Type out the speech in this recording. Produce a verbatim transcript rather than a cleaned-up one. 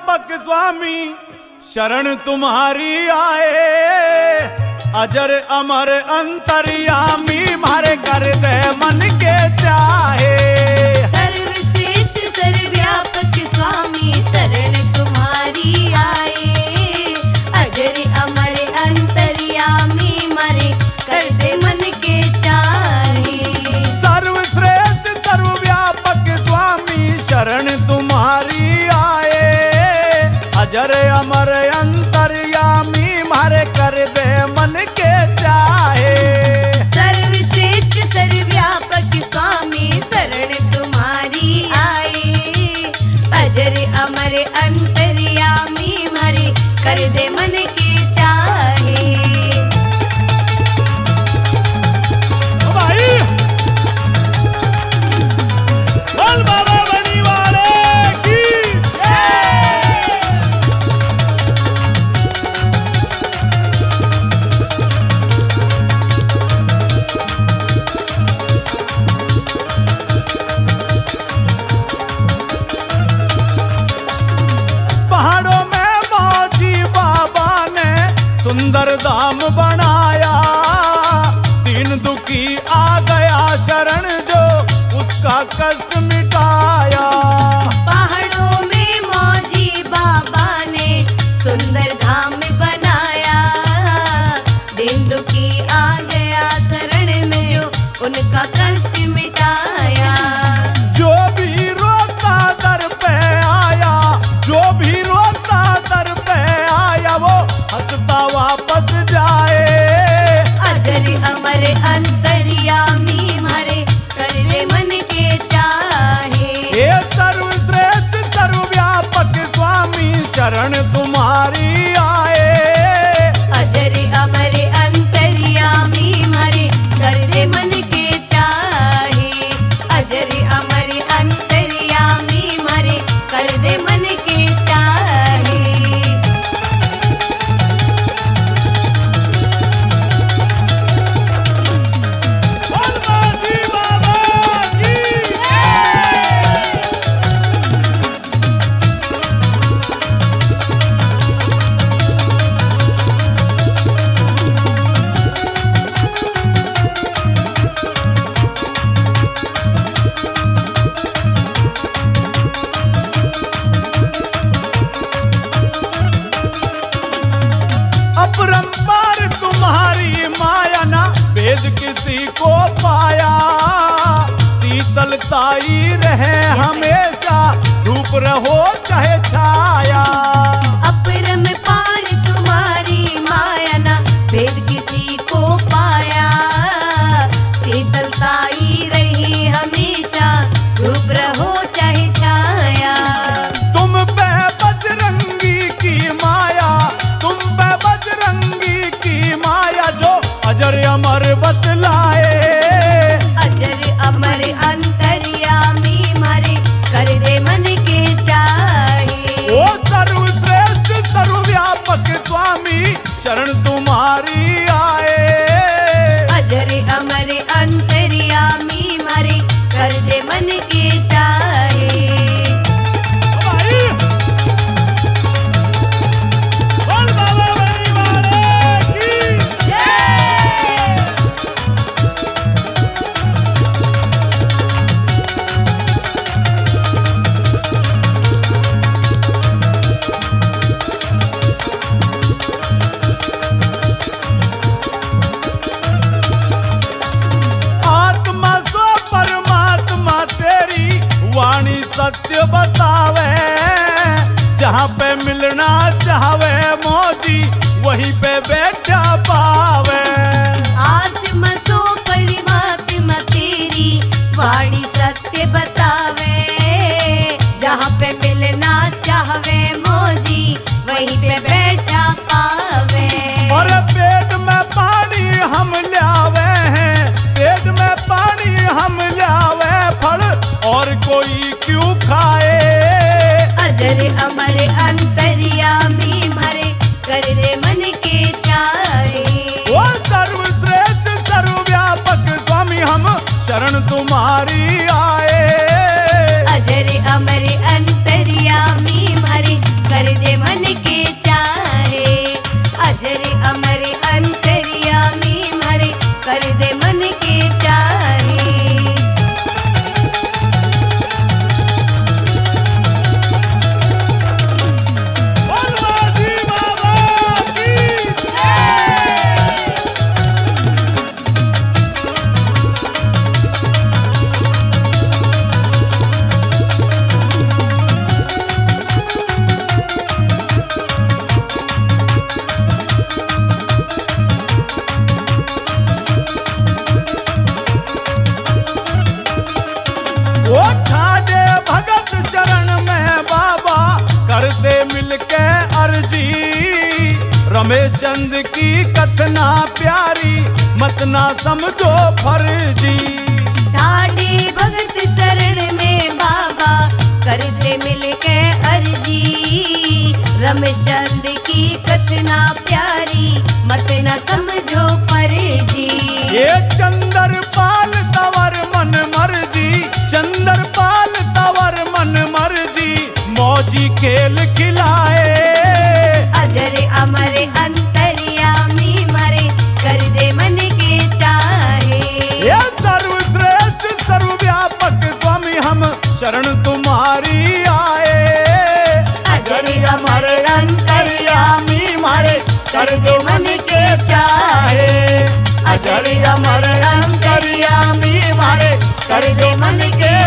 व्यापक स्वामी शरण तुम्हारी आए, अजर अमर अंतर्यामी मारे कर दे मन के चाहे। सर्वश्रेष्ठ सर्वव्यापक स्वामी शरण तुम्हारी आए, अजर अमर अंतर्यामी मारे कर दे मन के चाहे। सर्वश्रेष्ठ सर्वव्यापक स्वामी शरण तुम्हारी आए, अजर अमर अंतर्यामी मारे कर दे मन के चाहे। सर्वश्रेष्ठ सर्वव्यापक स्वामी शरण तुम्हारी आए, अजर अमर अंतर्यामी मारे कर दे मन के चाहे। भाई बोल बाबा बनी वाले की पहाड़ों में मौजी बाबा ने सुंदर धाम बनाया, तीन दुखी आ गया शरण जो उसका कष्ट मिटाया। पहाड़ों में मौजी बाबा ने सुंदर धाम बनाया, दिन दुखी आ गया शरण में जो उनका कष्ट मिटाया। जो भी रोता दर पे आया, जो भी रोता दर पे आया वो हंसता वापस जाए। अजर अमर अंतर्यामी मारे कर दे मन के चाहे। ये सर्वश्रेष्ठ सर्वव्यापक स्वामी शरण तुम्हारी आए, अजर अमर अंतर्यामी मारे कर दे मन के चाहे। अजर अमर अंतर्यामी मारे कर दे मन के चाहे। बोल बाजी बाबा की अपरंपार तुम्हारी माया ना वेद किसी को पाया, शीतलताई रहे हमेशा धूप रहो चाहे छाया। अपरम पार तुम्हारी माया ना भेद किसी को पाया, शीतलताई रही हमेशा धूप रहो चाहे छाया। तुम पे बजरंगी की माया, तुम पे बजरंगी की माया जो अजर अमर बतलाए। अजर अमर अंतर्यामी मारे कर दे मन के चाहे। ओ सर्वश्रेष्ठ सर्वव्यापक स्वामी शरण तुम्हारी आए, अजर अमर अंतर्यामी मारे कर दे मन के चाहे। भाई बोल बाबा बनी वाले की आत्मा सो परमात्मा तेरी वाणी सत्य बतावे, जहाँ पे मिलना चाहवे मौजी वहीं पे बैठा पावे। आत्मा सो परमात्मा तेरी वाणी सत्य बतावे, जहाँ पे मिलना चाहवे मौजी वहीं पे बैठा पावे। और पेट में पानी हम लावे हैं, पेट में पानी हम लावे फल और कोई क्यों खाए। अजर अमर अंतर्यामी मारे कर दे मन के चाहे। वो सर्वश्रेष्ठ सर्वव्यापक स्वामी हम शरण तुम्हारी आए। अजर अमर अंतर्यामी मारे कर रमेश चंद की कथना प्यारी मत ना समझो फर्जी। ठाडे भगत शरण में बाबा करते मिलके अर्जी। रमेश चंद की कथना प्यारी मत न समझो फर्जी। ये चंद्रपाल तवर मन मर्जी, चंद्रपाल तवर मन मर्जी, मौजी खेल खिलाए। अजर अमर अंतर्यामी मरे कर दे मन के चाहे। ये सर्वश्रेष्ठ सर्वव्यापक स्वामी हम शरण तुम्हारी आए। अजर अमर अंतर्यामी मारे कर दे मन के चाहे। अजर अमर अंतर्यामी मारे कर दे मन के